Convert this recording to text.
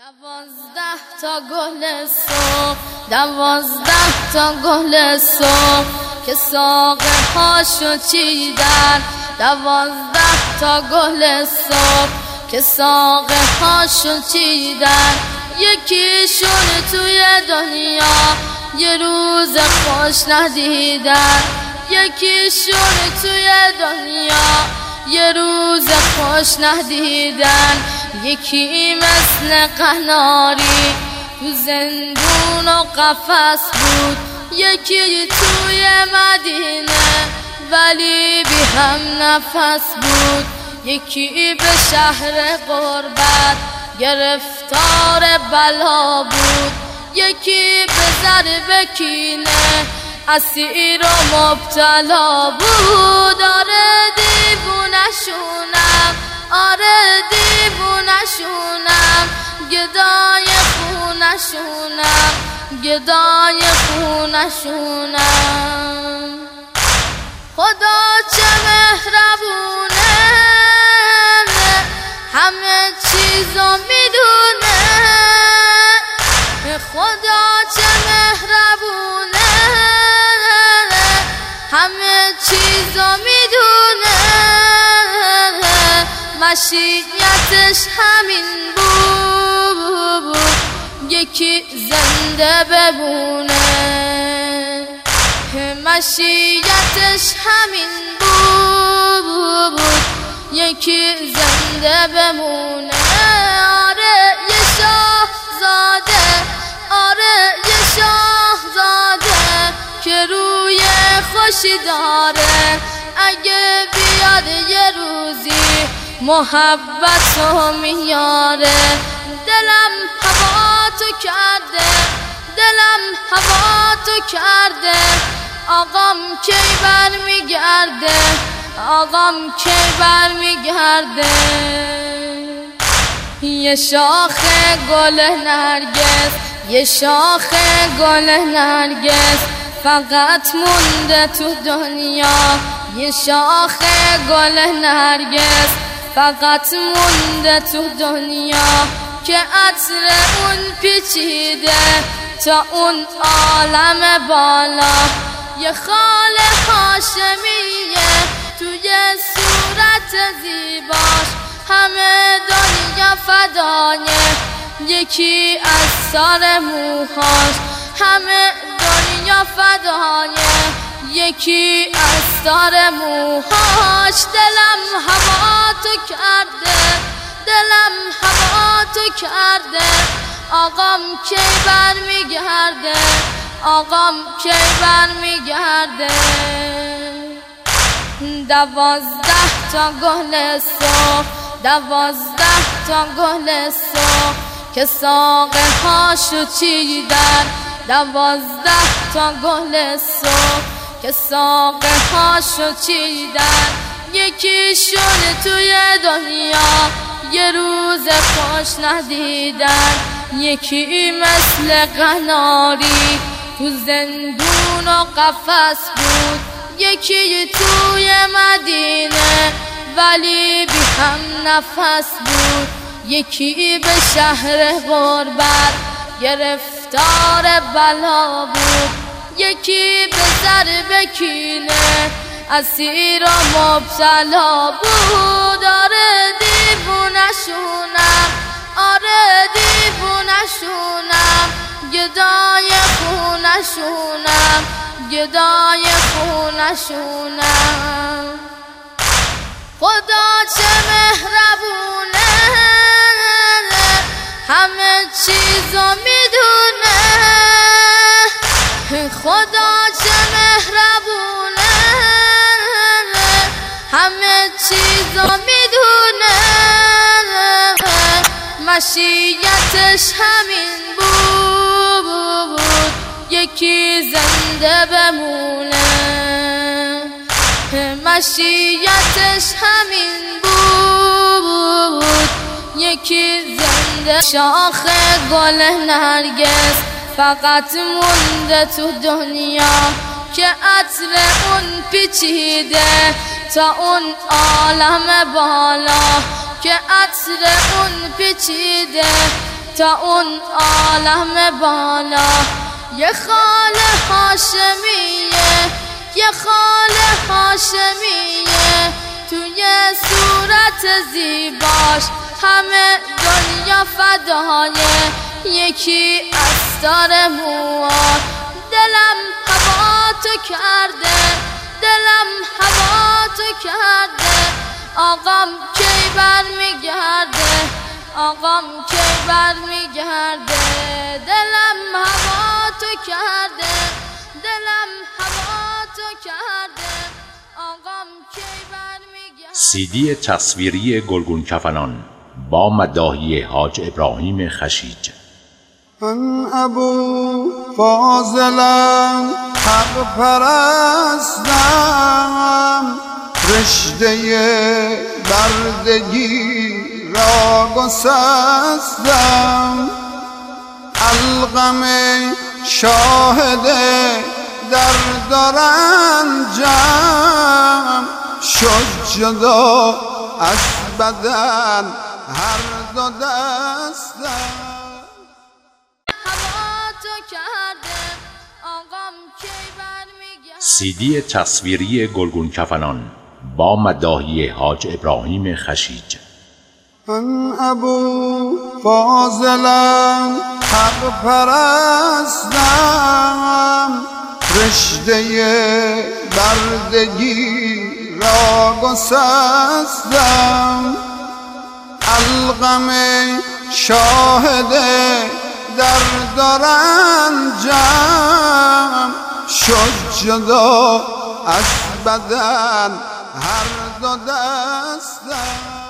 تا گل صبح، 12 تا گل صبح که ساقه هاشو چیدن. 12 تا گل صبح که ساقه هاشو چیدن. یکیشون توی دنیا یه روز خوش ندیدن. یکیشون توی دنیا یه روز خوش ندیدن. یکی مثل قناری تو زندون و قفس بود. یکی توی مدینه ولی بی هم نفس بود. یکی به شهر غربت گرفتار بلا بود. یکی به ضرب کینه اسیر و مبتلا بود. آره دیوونشونم، آره دیوونشونم، گدای خونشونم، گدای خونشونم. خدا چه مهربونه، همه چیزو میدونه. خدا چه مهربونه، همه چیزو میدونه. مشیتش همین بود، یکی زنده بمونه. مشیتش همین بود، یکی زنده بمونه. آره یه شاهزاده، آره یه شاهزاده که روی خوشی داره. اگه بیاد یه روزی محبتو میاره. دلم هوا تو کرده، دلم هوا تو کرده. آقام کی برمیگرده، آقام کی برمیگرده. یه شاخ گل نرگس، یه شاخ گل نرگس فقط مونده تو دنیا. یه شاخ گل نرگس فقط مونده تو دنیا که عطر اون پیچیده تا اون عالم بالا. یه خال هاشمیه توی صورت زیباش، همه دنیا فدایه. یکی از سر موهاش، همه دنیا فدایه. یکی از سر موهاش. دلم هوا تو کرده، دلم هوا تو کرده. آقام کی برمیگرده، آقام کی برمیگرده. 12 تا گل صبح، 12 تا گل صبح که ساقه هاشو چیدن. 12 تا گل صبح که ساقه هاشو چیدن. یکیشون توی دنیا یه روز خوش ندیدن. یکی مثل قناری تو زندون و قفس بود. یکی توی مدینه ولی بی هم نفس بود. یکی به شهر غربت گرفتار بلا بود. یکی به ضرب کینه اسیر و مبتلا بود. آره دیوونشونم، آره دیوونشونم، گدای خونشونم، گدای خونشونم. خدا چه مهربونه، همه چیزو میدونه. خدا چه مهربونه، همه چیزو میدونه. مشیتش همین بود، یکی زنده بمونه. مشیتش همین بود، یکی زنده. شاخ گل نرگس فقط مونده تو دنیا که عطر اون پیچیده تا اون عالم بالا. که عطر اون پیچیده تا اون عالم بالا. یه خال هاشمیه، یه خال هاشمیه، توی صورت زیباش همه دنیا فدایه. یکی از دار موها دلم هوا تو کرده، دلم هوا تو کرده. آقام کی برمیگرده، آقام کی برمیگرده. دلم هوا تو کرده، دلم هوا تو کرده. آقام کی برمیگرده. CD تصویری گلگون کفنان با مداحی حاج ابراهیم خشیج. من ابو فاضلم، حق پرستم، رشته بردگی را گسستم. علقم شاهد درد و رنجم، شد جدا از بدن هر دو دستم. CD تصویری گلگون کفنان با مداحی حاج ابراهیم خشیج. من ابو فاضلم، حق پرستم، رشته بردگی را گسستم. علقم شاهد درد و رنجم، شد جدا از بدن هر دو دستم.